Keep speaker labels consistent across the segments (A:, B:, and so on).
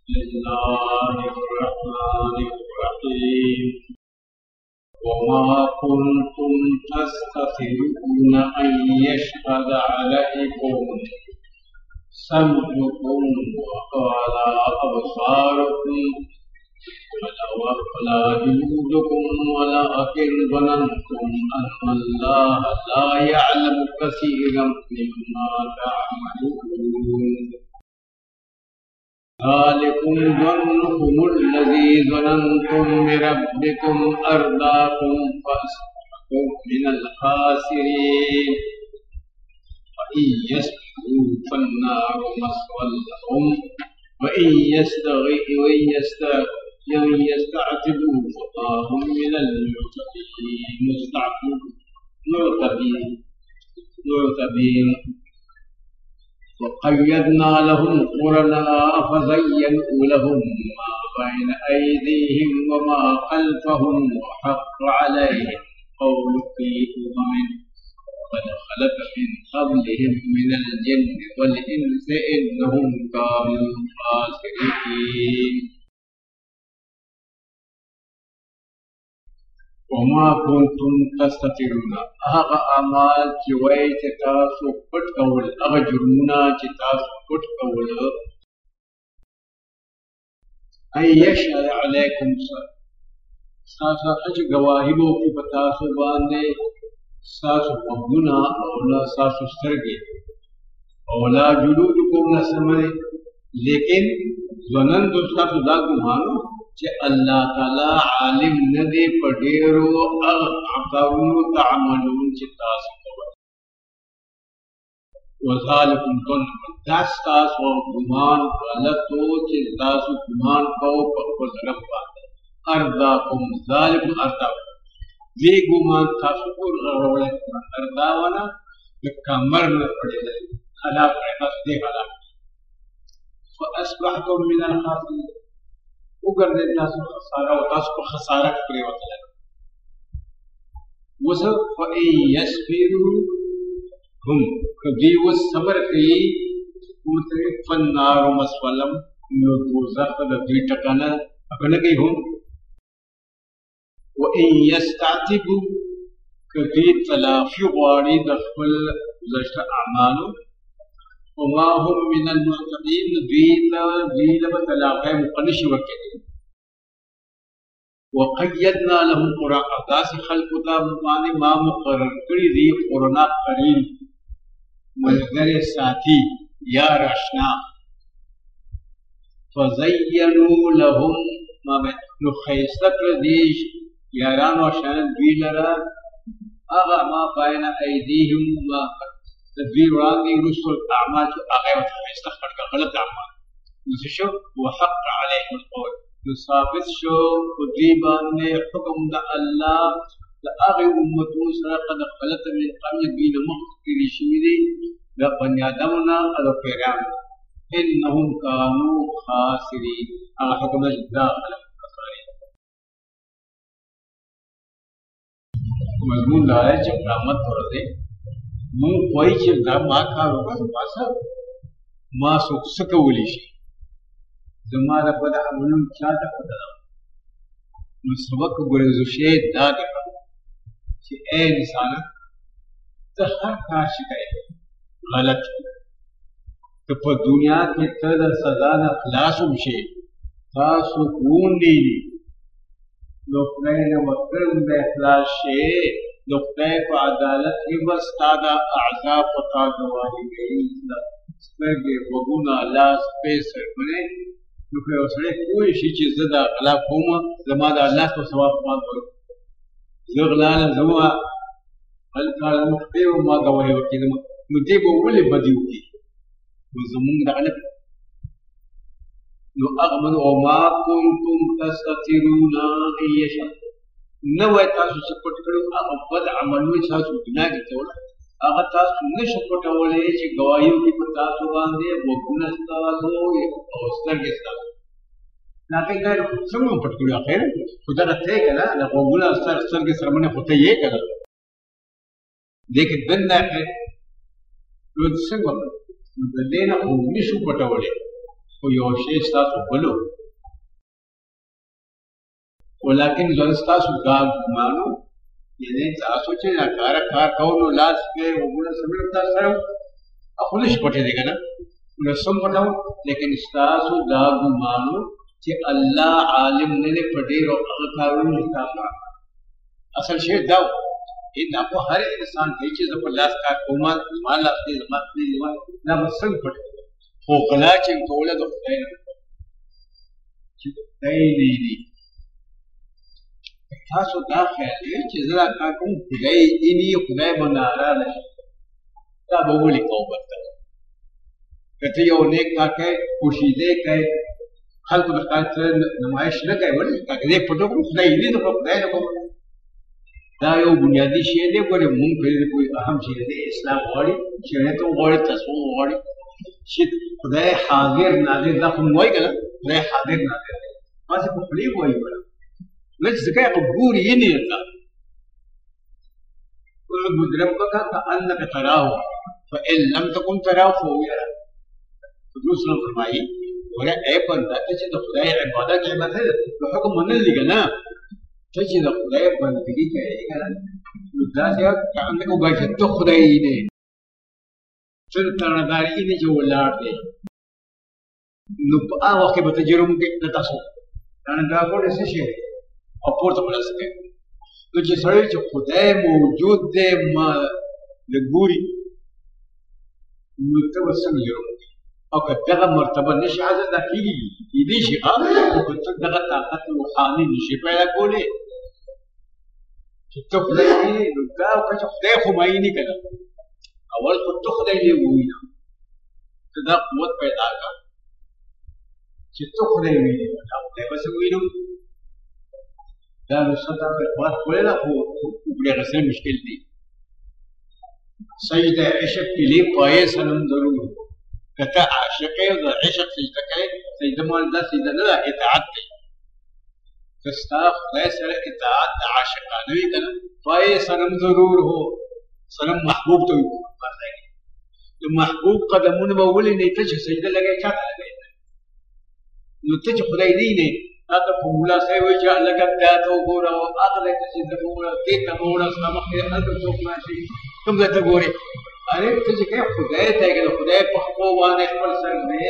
A: बिस्मिल्लाहिर्रहमानिर्रहीम। वमा कुन्तुम तस्ततिरून अन यशहद अलैकुम समउकुम वला अबसारुकुम वला जुलूदुकुम वलाकिन ज़ननतुम अन्नल्लाह ला यअलमु कसीरम मिम्मा तअमलून। ज़ालिकुम ज़न्नुकुमुल्लज़ी ज़ननतुम बिरब्बिकुम अर्दाकुम फअस्बहतुम मिनल खासिरीन। फ़इन यस्बिरू फ़न्नारु मस्वल लहुम वइन यस्तअतिबू फमा हुम मिनल मुर्तबीन। वक़य्यदना लहुम क़ुरनाअ फ़ज़य्यनू लहुम मा बैन अयदीहिम वमा ख़ल्फ़हुम वहक़्क़ अलैहिम क़ौलु फ़ी उममिन क़द ख़लत मिन क़ब्लिहिम मिनल जिन्नि वल इंसि इन्नहुम कानू ख़ासिरीन। वमा कुन्तुम तस्ततिरून आगा अमाल कि वै तासु पट कौल आगा जुर्मुना कि तासु पट कौल अन यशहद अलैकुम सासा अज गवाही बो की बतासु बांधे सासु वगुना औला सासु सरगे औला जुलूदुकुम न समरे लेकिन ज़नन तो सासु दा गुमानो कि अल्लाह ताला आलिम नदे पडेरो अक़ाउनु तअमलून कि तासु कवल वज़ालिकुम ज़न्नुकुम तासु गुमान गलतो कि तासु गुमान को पर रब बात अर्दाकुम ज़ालिकुम अर्दाकुम ये गुमान तासु को रवले अर्दा वाला कमर न पड़े हलाक रहता दे हलाक फ़अस्बहतुम मिनल खासिरीन उगर दे तासु खसारा और तासु को खसारा करे वतला वस फ़इन यस्बिरू हम कभी वो सबर की उनसे फन्नारु मस्वलम नो दोज़ख द दी टकाना अपन गई हम व इन यस्तातिबु कभी तलाफी वाड़ी दखल लश्त अमालो वमा हुम मिनल मुस्तक़ीम दील बतलाफ़े मुक़निश वक़्ति वक़य्यदना लहुम क़ुरान दासी खल्क़ुता माने मा मुक़र्रर करी दी क़ुरान करीम मलगर साथी या रशना फ़ज़य्यनू लहुम मामे नुखैसक दीश यारान और शान बीलरा आगा मा बैन अयदीहिम मा तदबीरानी रुsul अमाल जो आगवत खैसक का गलत अमाल मुसशो वहक़्क़ अलैहिल क़ौल साबित शो खुदीबान ने हुक्म द अल्लाह द आगे उम्मतों सरा कद खलत में कम बीन मुख्तरी शिविरी द बनियादमना अद पैगाम इन्नहुम कानू खासिरीन आ हुक्म दा खलत खसारी मजमून लाए जब रामत हो रहे मु कोई जब दा मा का रोगा पासा मा सुक वली जमारा बदा अमलुन क्या दा पता नु सबक गुरे जुशे दा दे कि ए इंसान तो हर काश करे गलत तो पर दुनिया के तदर सजा ना खलास उमशे का सुकून दी लोकने न वक्र में खलास शे लोकने को अदालत ही बस तादा आज़ाब पता गवाही गई स्पर्गे वगुना लास पेसर बने क्योंकि उसने कोई चीज़ ज़्यादा खलाफ होमा ज़मादा अल्लाह को सवाब पान करो ज़गलान ज़मा अलकाल मुख्ते व मा गवाही वकील मुझे वो वले बदियो की वो ज़मून दाने लो अगमन व मा कुन्तुम तस्ततिरूना यशा न वे तासु सपोर्ट करो अबद अमल में तासु गुनाह की तोड़ा अगर तासु न सपोर्ट वाले जी गवाहियों की पता तो बांधे वो गुनाह तासु और सर के साथ ना के घर समझ पट करो आखिर खुदा रखे कना ना वो गुनाह सर के सरमने होते ये कना देख दिन ना है रोज संग मतलब लेना उन्नीस पट वाले خو یو شی ستاسو بلو ولکن زه ستاسو دا ګمانو یعنې تاسو چې دا کار کوو نو لاس کې وګوره سمې تاسو سره خو نشي پټېدی که نه نو سم پټوو لیکن ستاسو دا ګمانو چې الله عالم نه دی په ډېرو هغه کارونو چې تاسو اصل شی دا و دا خو هر انسان کوي چې زه په لاس کار کوم زما لاس دی زما خولې دی دا به څنګه پټ خو غلا چې کوله د خدای نه چې خدای نه دی تاسو دا خیال دی چې زه دا کار کوم خدای اینی خدای به ناراضه شي دا به ولې کوو ورته که ته یو نیک کار کوې کوشیدې کوې خلکو د خدای سره نمایش نه کوي ولې که دې پټو کړو خدای دی نو خدای نه کوو دا یو بنیادی شی دی ګورې مونږ پرې کوئی اهم شی دی اسلام غواړي شریعت هم غواړي تصوف غواړي چې خدای حاضر ناظر دا خو وایي که نه خدای حاضر ناظر دی ماسې په خولې وایي وله نه چې ځکه هغه ګوري یې نه درته اعبد ربک کأنک تراه فإن لم تکن تراه فهو یراک حضور صلی الله فرمایي وره ای بنده ته چې د خدای عبادت عبادت نو حکم منل دي که نه ته چې د خدای بندګي کوې که نه نو داسې کأنک وګورې چې ته خدای دی ته د تڼهداري دی چې ولاړ دی نو په هغه وخت کې به ته جرم کې د تاسو تڼهدار کوډې څه شی دی او پورته به داسې کوې نو چې سړی چې خدای موجود دی ما د ګوري نو ته به څنګه جرم کوې او که دغه مرتبه نشي حاصل دا کېدی شي خو که ته دغه طاقت روحاني نشي پیدا کولی چې ته خدای وینې نو دا که چې خدای خو ما ویني که نه اول خو ته خدای دې ووینه ته دا قوت پیدا کړه چې ته خدای وینې دا خدای به څه وینم دا نو څه دا بات کولی ده خو اوپړې غسل مشکل دی سجده عشق کے لیے پائے صنم ضرور کہ ته عاشق یې او د عشق سجده کوې سجده معنی دا سجده نه ده اطاعت دی که ستا خدای سره اطاعت د عاشقانه وي که نه پایې صنم ضرور هو صنم محبوب ته وي د محبوب قدمونه به ولینې ته چې سجده لګوې چا ته لګوې نو ته چې خدای نه یې تا ته په ملا صاحب وایي چې لږه دا ته وګوره او هغه ځای ته سجده ته وګوره دې ته به وړه ستا مخکې هلته څوک ناست وي کوم ځای ته ګورې ارے ته چې کوې خدای ته یې خدای په خپو باندې خپل سر دی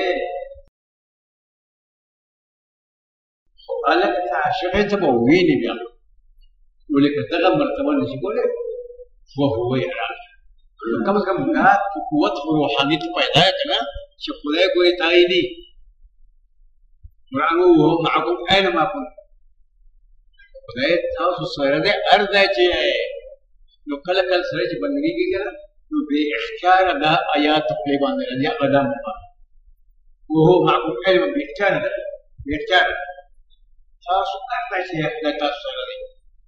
A: هلکه ته عاشق یې ته به ووینې بیا ولې که دغه مرتبه نشي کولی وهو یراک نو کم از کم دا قوت روحانیت پیدا یې که نه چې خدای ګورې تا یې دي قرآن وهو معکم اینما کنتم خدای تاسو سره دی هر ځای چې نو کله کله سره چې بندګي کوي که نه نو بې اختیاره دا آیات په خولې باندې راځي هغه دا مقام وهو معکم اینما بې اختیاره ده بې اختیاره تاسو هر ځای چې خدای تاسو سره دی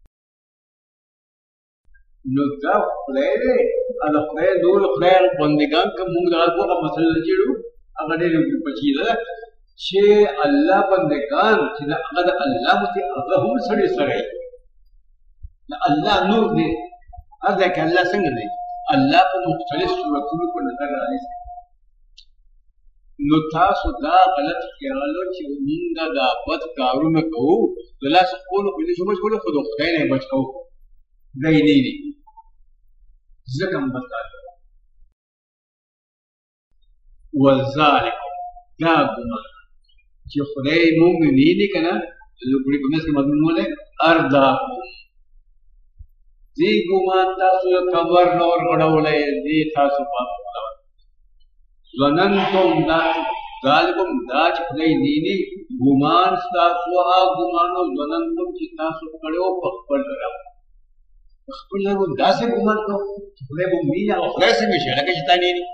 A: نو دا خدای دی دا خدای نور خدای بندګان که موږ د هغه مسله چېړو هغه ډېرې پیچیده ده چې الله بندگان چې هغه د الله متي هغه هم سړی سړی د الله نور دی هر ځای کې الله څنګه دی الله په مختلف صورتونو په نظر راځي نو تاسو دا غلط خیال چې موږ دا بد کارونه کوو د لاس خپلو په دې شو مشغوله خو د خدای نه بچ کوو دی نه دی ځکه هم بد کار وذلک دا ګمان چې خدای مونږ نه دی که نه لوګړي په منځ کې مضمون ولې ارداکم دې ګمان تاسو کبر نور غړولی دې تاسو پاک ظننتم دا ظالبم دا چې خدای نه دی ګمان ستاسو هغه ګمان او ظننتم چې تاسو کړی وو په خپل ډول خپل ډول داسې ګمان کوو چې خدای به مونږ نه او خدای څنګه شي لکه چې تا نه دی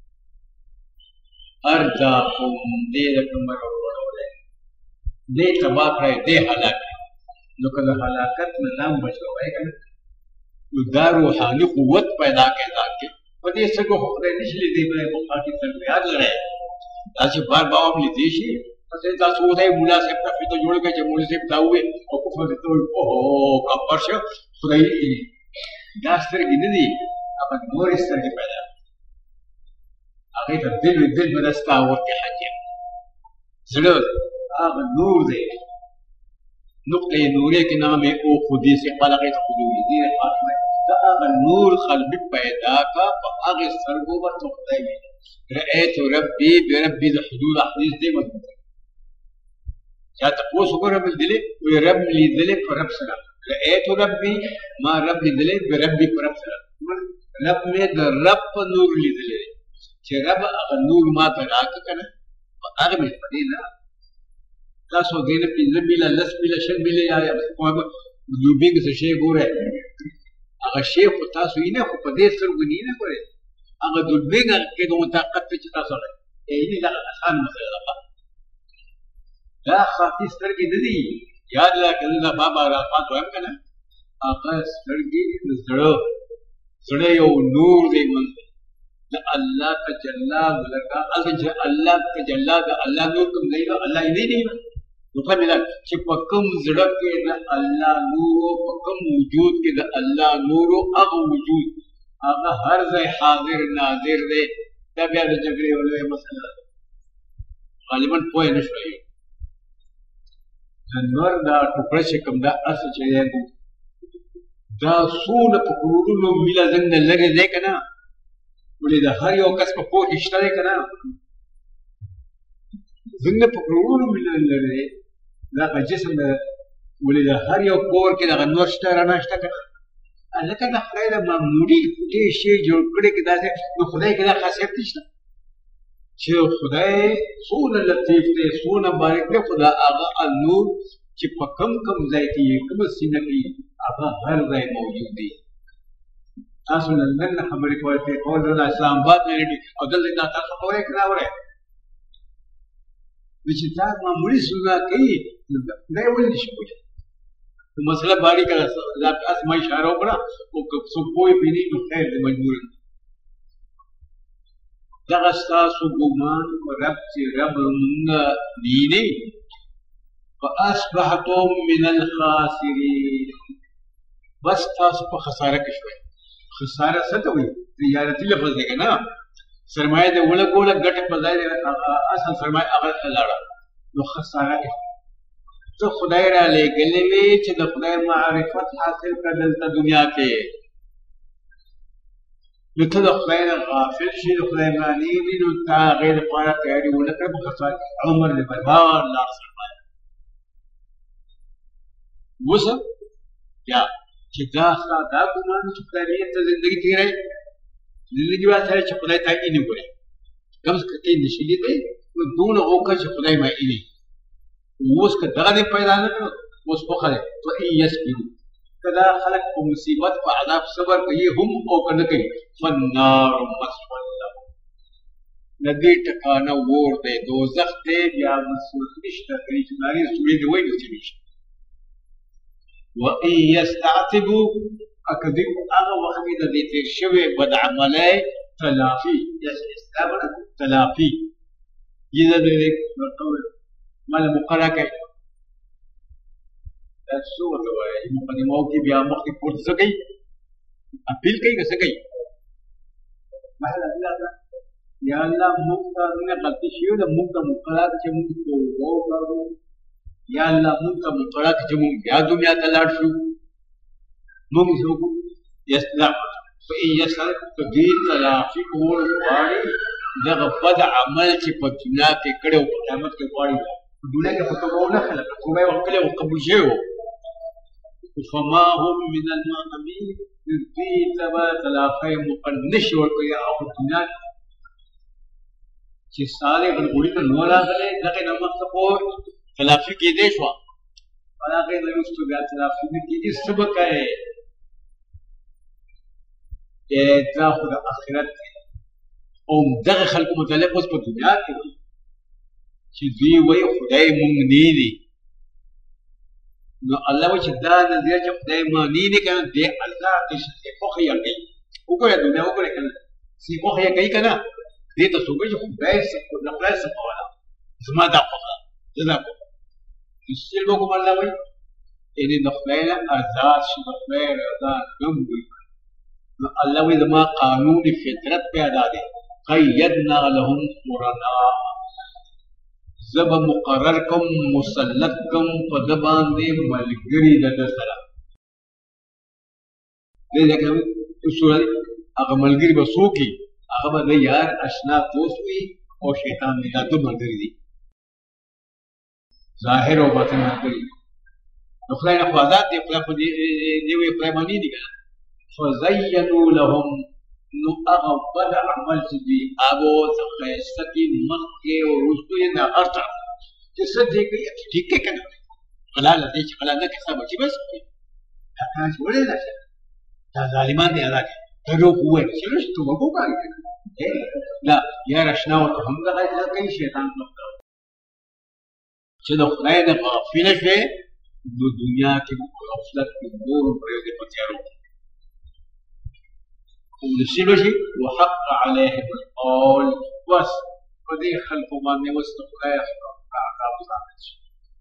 A: ارداکم دې د کمر دې تباہ کړی دې هلاک نو که د هلاکت نه ځان بچوی که نه نو دا روحاني قوت پیدا کوي ځان کې په دې څه خو خدای نشي لیدی بلی بخار کې تر یاد لرئ دا چې بار بار هم لیدی شي پسې تاسو وایئ ملا صاحب ته فیته جوړ کړئ چې مولوي صاحب دا ووایي او کفر درته وایي اوهو کفر شه خدای دا سترګې نه دي هغه نورې سترګې پیدا هغې ته دل به دستا ورکړي حاجیان زړه هغه نور دی. نقطه نورې کې نام ہے او خودی سے خلقت خودی دی خاتمه دا هغه نور قلبی پیدا کا په هغه سرګو ورته خدای وي. رأيت ربي بربي الحدود حديث دي مضبوط يا تقوس رب الدلي ورب لي دلي فرب سلام. رأيت ربي ما رب لي دلي بربي فرب سلام. رب میں در رب نور لي دلي چې رب هغه نور ما پیدا کړه هغه مې پدې نه تاسو دې نه پینځه میله لس میله شل میله یا یوبینګ څه شی ګوره هغه شی خو تاسو یې نه خو په دې سترګو نه ګورئ هغه دوربین کې د طاقت چې تاسو لرئ یې نه آسان مسله ده. دا خاطی سترګې نه دي یاد لا کله دا بابا راپات وایم کنه هغه سترګې زړه یو نور دی من د الله تجلا ولکه الله تجلا د الله نور کوم دی الله یې نه دی نو فهمیدل چې په کوم زړه کې د الله نور په کوم وجود کې د الله نور هغه وجود هغه هر ځای حاضر ناظر دی. دا بیا د جګړې ولې مسله غالبا پوه نه شوي جنور دا ټوکړه چې کوم دا اصل چې دی دا څونه په کروڑونو میله زنګ نه لرې دی که نه ولې د هر یو کس په پوهې شته دی که نه زنګ په کروڑونو میله لرې دی دغه جسم ولې د هر یو کور کې دغه نور شته رڼا شته که نه لکه د خدای د معمولي دې شی جوړ کړی کې داسې نو خدای کې دا خاصیت نشته چې خدای څونه لطیف دی څونه بارک دی خو دا هغه نور چې په کم ځای کې یې کومه سینه کې هغه هر ځای موجود دی. تاسو لندن نه خبرې کول پرې کول د اسلام آباد نه لري او دلته نه تاسو خبرې کړه وره چې دا معمولي څونه کوي دا ولې نشي کولی مسله باندې کړه لاس ما اشاره وکړه او څو کوی پېنی نو خیر دې مجبور دغه ستاسو ګمان رب چې رب مونږ دیني فاصبحتم من الخاسرین بس تاسو په خساره کې شوي. خساره څه ته وایي تجارتي لفظ دی که نه سرمایه دې ولګوله ګټه په ځای دی اصل سرمایه هغه لاړه نو خساره کې ته خدای را لېږلې وې چې د خدای معرفت حاصل کړه دلته دنیا کې نو ته د خدای نه غافل شي د خدای معنی دي نو تا هغې لپاره تیاري ونه کړه په خساره عمر دې برباد لاړ سرمایه اوس یا چې دا ستا دا ګمان چې خدای مې ته زندګي تېروي زندګي به سره چې خدای ته یې نه ګورې کم څه کې نشي لیدلی نو دونه وکړه چې خدای ما یې اوس که دغه دې پیدا نه کړو اوس پوښه دی تو ان یصبروا که دا خلک په مصیبت په عذاب صبر کوي هم او که نه کوي فالنار مثوی لهم د دې ټکانه اور دی دوزخ دی بیا مسؤل نشته کوي چې نارې سوړې دې وایي نصیب نشته. وان یستعتبوا که دوی هغه وخت کې د دې تېر شوې بدعملۍ تلافي تلافي یې د دې مال مقرره کوي دا څه ورته وایي مقدمو کې بیا مخکې پورته څه کوي اپیل کوي که څه کوي یا الله موږ ته نه غلطي شوې ده موږ ته مقرره چې موږ توبه وکړو یا الله موږ ته مقرره چې موږ بیا دنیا ته لاړ شو موږ څه وکړو یسلم فإن یسلم که دوی تلافي کول غواړي دغه بد عمل چې په دنیا کې کړی و په قیامت کې غواړي دنیا کې په توبه ونه خلک توبه یې ورکړې او قبول شوی و فما هم من المعتبین دوی ته به تلافی مقرر نشي ورکوي او په دنیا چې سارے غړغړي ته نو راغلی دغې نه مخته خو تلافي کېدی شوه پر هغې نه وروسته بیا تلافي نه کېږي څه به کوې دا خو د آخرت دی او دغه خلکو متعلق اوس په دنیا کې وایي چې دوی وایي خدای مونږ نه دي نو الله وایي چې دا نظریه چې خدای ما نه دي که نه دی الله دې خوښه یې کوي وګوره دنیا وګوره که نه سې خوښه یې کوي که نه دې ته څوک وایي چې خدای د خدای څه کوله زما دا خوښه زه دا کوم هېڅ به کوم الله وایي یعنې د خدای نه آزاد شي د خدای رضا نه وایي نو الله وایي زما قانون فطرت پیدا دی قیدنا لهم قرناء زب مقرر کم مسلط کم په د باندې ملګري د ده سره دې ځکه اصول هغه ملګري به څوک وي هغه به د یار اشنا دوست وي او شیطان دی دا دوه ملګري دي ظاهر او باطن ملګري نو خدای نه خو آزاد دی خدای خو دې وی خدای باندې دي کنه فزینوا لهم نو هغه بد عمل چې دوی ابو ښایسته کې مخکې او وروستو یې د هر طرف چې څه دې کوي ټیک دی که نه حلاله دی چې حلاله نه کړي ستا بچي بس دا کار چې ولې نه شي دا ظالمان دي الله کوي ته دې ووایي چې لږ ته وګورې لا یار اشنا ورته هم دغه اجازه کوي شیطان ورته چې د خدای نه غافله شوې نو دنیا کې غفلت کې نور پرېږدي په تیارو ونشي بشي وحق عليهم القول بس فدي خلقوا ما نوست خدای عذاب ثابت شي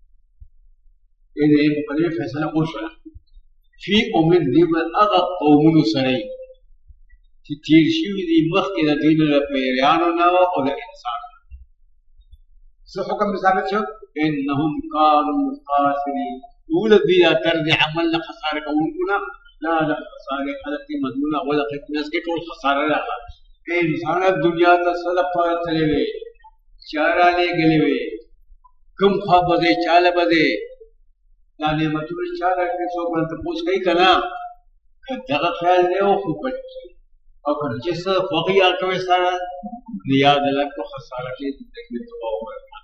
A: دې مقدمه فیصله وشوه فی امن دی بل هغه قومونو سره چې تیر شوي دي مخکې د دوی نه پیریانو نه او د انسان څه حکم ثابت شو انهم كانوا خاسرين ټول دوی دا تر دې عمل نه خساره کوونکو نه لا لا خساره خلق مضمونه ولا قسمت کې ټول خساره راغله انسان دنیا ته سره پاتلې وي چاره لګلې وي کوم خوا بده چاله بده دا نعمتونه چاله کې څو بل ته پوښ کوي کنه دغه خیال نه او خو پټ او کله چې څه خوږی اړه کوي سره یاد لکه خساره کې دې ته